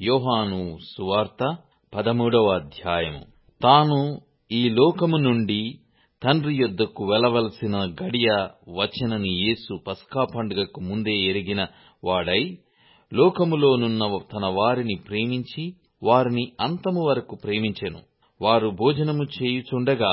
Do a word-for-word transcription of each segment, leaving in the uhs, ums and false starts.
యోహాను సువార్త పదమూడవ అధ్యాయము. తాను ఈ లోకము నుండి తండ్రి యొద్దకు వెళ్లవలసిన గడియ వచ్చెనని యేసు పస్కా పండుగకు ముందే ఎరిగిన వాడై, లోకములోనున్న తన వారిని ప్రేమించి వారిని అంతము వరకు ప్రేమించెను. వారు భోజనము చేయుచుండగా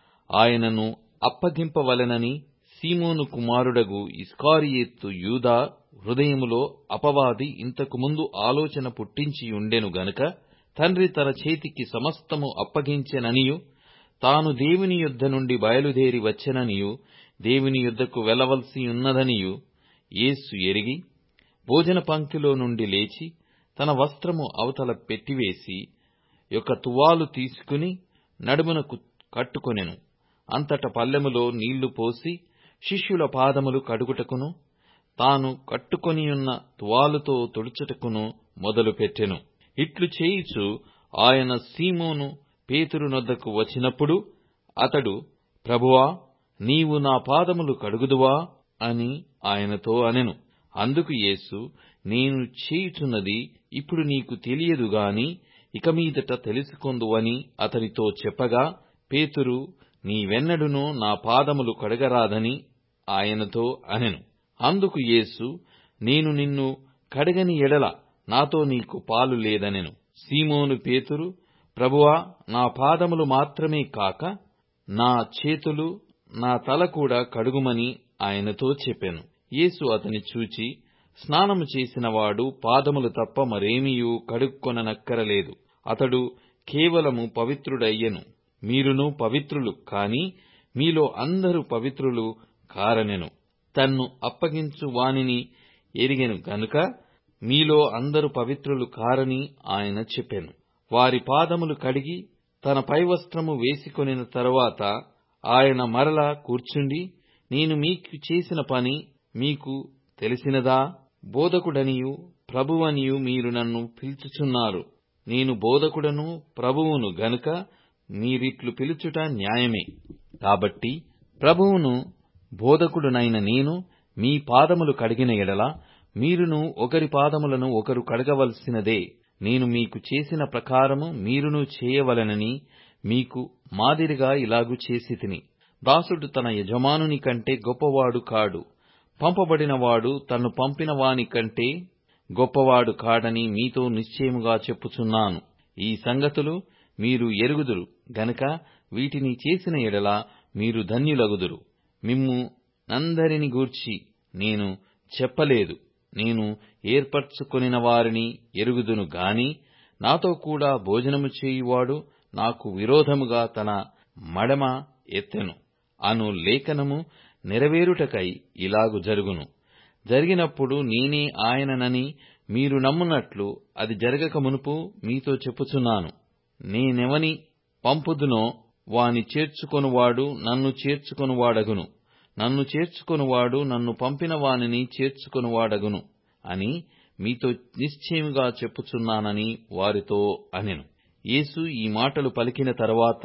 ఆయనను అప్పగింపవలెనని సీమోను కుమారుడగు ఇస్కరియోతు యూదా హృదయములో అపవాది ఇంతకు ముందు ఆలోచన పుట్టించియుండెను గనుక, తండ్రి తన చేతికి సమస్తము అప్పగించెననియు, తాను దేవుని యొద్ద నుండి బయలుదేరి వచ్చెననియు, దేవుని యొద్దకు వెళ్లవలసియున్నదనియు యేసు ఎరిగి, భోజన పంక్తిలో నుండి లేచి తన వస్త్రము అవతల పెట్టివేసి ఒక తువాలు తీసుకుని నడుమునకు కట్టుకొనెను. అంతట పల్లెములో నీళ్లు పోసి శిష్యుల పాదములు కడుగుటకును తాను కట్టుకొనియున్న తువాలుతో తుడుచుటకును మొదలుపెట్టెను. ఇట్లు చేయుచు ఆయన సీమోను పేతురునొద్దకు వచ్చినప్పుడు అతడు, ప్రభువా, నీవు నా పాదములు కడుగుదువా అని ఆయనతో అనెను. అందుకు యేసు, నేను చేయుచున్నది ఇప్పుడు నీకు తెలియదు గాని ఇక మీదట తెలుసుకొందువని అతనితో చెప్పగా, పేతురు, నీవెన్నడునూ నా పాదములు కడగరాదని ఆయనతో అనెను. అందుకు యేసు, నేను నిన్ను కడగని ఎడల నాతో నీకు పాలు లేదనెను. సీమోను పేతురు, ప్రభువా, నా పాదములు మాత్రమే కాక నా చేతులు, నా తల కూడా కడుగుమని ఆయనతో చెప్పెను. యేసు అతని చూచి, స్నానము చేసినవాడు పాదములు తప్ప మరేమియూ కడుక్కొననక్కరలేదు, అతడు కేవలము పవిత్రుడయ్యెను. మీరును పవిత్రులు, కాని మీలో అందరూ పవిత్రులు కారనెను. తన్ను అప్పగించు వానిని ఎరిగెను గనుక మీలో అందరూ పవిత్రులు కారని ఆయన చెప్పెను. వారి పాదములు కడిగి తన పైవస్త్రము వేసికొనిన తరువాత ఆయన మరల కూర్చుండి, నేను మీకు చేసిన పని మీకు తెలిసినదా? బోధకుడనియు ప్రభువనియు మీరు నన్ను పిలుచుచున్నారు. నేను బోధకుడను ప్రభువును గనుక మీరిట్లు పిలుచుట న్యాయమే. కాబట్టి ప్రభువును బోధకుడునైన నేను మీ పాదములు కడిగిన ఎడల మీరును ఒకరి పాదములను ఒకరు కడగవలసినదే. నేను మీకు చేసిన ప్రకారము మీరును చేయవలెనని మీకు మాదిరిగా ఇలాగు చేసితిని. దాసుడు తన యజమానుని కంటే గొప్పవాడు కాడు, పంపబడినవాడు తన్ను పంపిన వాని కంటే గొప్పవాడు కాడని మీతో నిశ్చయముగా చెప్పుచున్నాను. ఈ సంగతులు మీరు ఎరుగుదురు గనుక వీటిని చేసిన ఎడల మీరు ధన్యులగుదురు. మిమ్ము నందరిని గూర్చి నేను చెప్పలేదు, నేను ఏర్పరచుకొనిన వారిని ఎరుగుదును గాని నాతో కూడా భోజనము చేయువాడు నాకు విరోధముగా తన మడమ ఎత్తెను అను లేఖనము నెరవేరుటకై ఇలాగు జరుగును. జరిగినప్పుడు నేనే ఆయననని మీరు నమ్మునట్లు అది జరగక మునుపు మీతో చెప్పుచున్నాను. నేనెవని పంపుదునో వాని చేర్చుకొనువాడు నన్ను చేర్చుకొనువాడగును, నన్ను చేర్చుకొనువాడు నన్ను పంపిన వానిని చేర్చుకొనువాడగును అని మీతో నిశ్చయముగా చెప్పుచున్నానని వారితో అనెను. యేసు ఈ మాటలు పలికిన తరువాత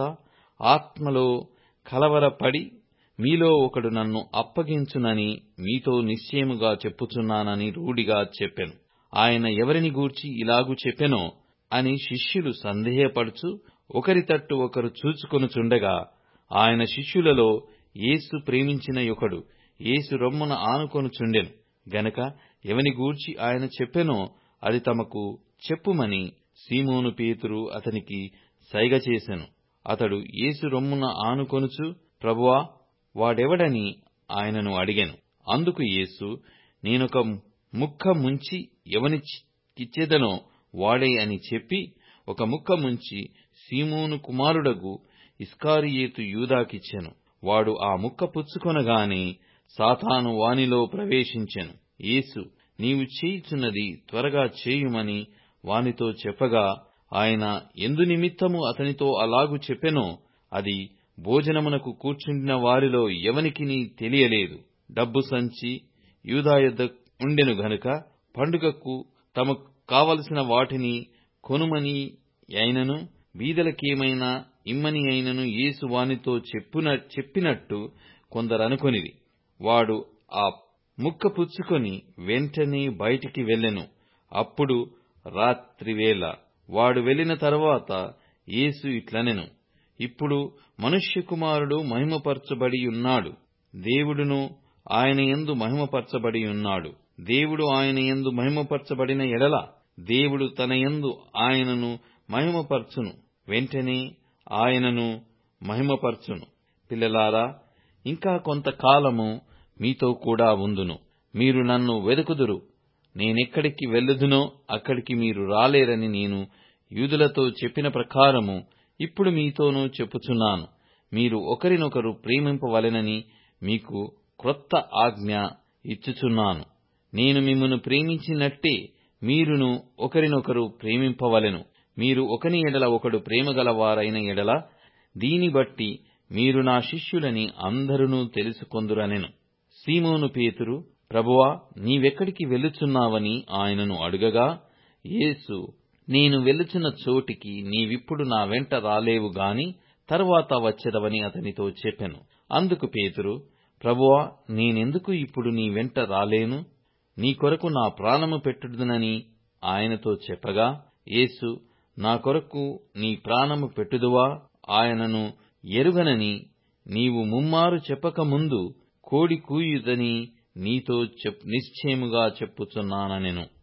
ఆత్మలో కలవరపడి, మీలో ఒకడు నన్ను అప్పగించునని మీతో నిశ్చయముగా చెప్పుచున్నానని రూఢిగా చెప్పెను. ఆయన ఎవరిని గూర్చి ఇలాగు చెప్పెనో అని శిష్యులు సందేహపడుచు ఒకరి తట్టు ఒకరు చూచుకొనుచుండగా, ఆయన శిష్యులలో యేసు ప్రేమించిన యొకడు యేసు రొమ్మున ఆనుకొనుచుండెను గనక ఎవని గూర్చి ఆయన చెప్పెనో అది తమకు చెప్పుమని సీమోను పేతురు అతనికి సైగ చేసెను. అతడు యేసు రొమ్మున ఆనుకొనుచు, ప్రభువా, వాడెవడని ఆయనను అడిగెను. అందుకు యేసు, నేనొక ముక్క ముంచి ఎవనికిచ్చెదనో వాడే అని చెప్పి ఒక ముక్క ముంచి సీమోను కుమారుడగు ఇస్కరియోతు యూదాకిచ్చెను. వాడు ఆ ముక్క పుచ్చుకొనగానే సాతాను వానిలో ప్రవేశించెను. యేసు, నీవు చేయుచున్నది త్వరగా చేయుమని వానితో చెప్పగా, ఆయన ఎందు నిమిత్తము అతనితో అలాగు చెప్పెనో అది భోజనమునకు కూర్చుండిన వారిలో ఎవనికినీ తెలియలేదు. డబ్బు సంచి యూదా యొద్ద ఉండెను గనుక పండుగకు తమకు కావలసిన వాటిని కొనుమని అయినను బీదలకేమైనా ఇమ్మని అయినను యేసు వానితో చెప్పున చెప్పినట్టు కొందరనుకొనిరి. వాడు ఆ ముక్క పుచ్చుకొని వెంటనే బయటికి వెళ్ళెను. అప్పుడు రాత్రివేళ. వాడు వెళ్లిన తరువాత యేసు ఇట్లనెను, ఇప్పుడు మనుష్య కుమారుడు మహిమపరచబడియున్నాడు, దేవుడును ఆయన యందు మహిమపరచబడియున్నాడు. దేవుడు ఆయన యందు మహిమపరచబడిన ఎడల దేవుడు తన యందు ఆయనను మహిమపరచును, వెంటనే ఆయనను మహిమపరచును. పిల్లలారా, ఇంకా కొంతకాలము మీతో కూడా ఉందును. మీరు నన్ను వెదుకుదురు. నేనెక్కడికి వెళ్ళుదునో అక్కడికి మీరు రాలేరని నేను యూదులతో చెప్పిన ప్రకారము ఇప్పుడు మీతోనూ చెప్పుచున్నాను. మీరు ఒకరినొకరు ప్రేమింపవలెనని మీకు క్రొత్త ఆజ్ఞ ఇచ్చుచున్నాను. నేను మిమ్మును ప్రేమించినట్టే మీరును ఒకరినొకరు ప్రేమింపవలెను. మీరు ఒకని ఎడల ఒకడు ప్రేమగలవారైన ఎడల దీని బట్టి మీరు నా శిష్యులని అందరునూ తెలుసుకొందురనెను. సీమోను పేతురు, ప్రభువా, నీవెక్కడికి వెళ్ళుచున్నావని ఆయనను అడుగగా, యేసు, నేను వెళ్ళుచున్న చోటికి నీవిప్పుడు నా వెంట రాలేవు గాని తరువాత వచ్చెదవని అతనితో చెప్పెను. అందుకు పేతురు, ప్రభువా, నేనెందుకు ఇప్పుడు నీ వెంట రాలేను? నీ కొరకు నా ప్రాణము పెట్టుదునని ఆయనతో చెప్పగా, యేసు, నా కొరకు నీ ప్రాణము పెట్టుదువా? ఆయనను ఎరుగనని నీవు ముమ్మారు చెప్పకముందు కోడి కూయుదని నీతో నిశ్చయముగా చెప్పుచున్నానెను.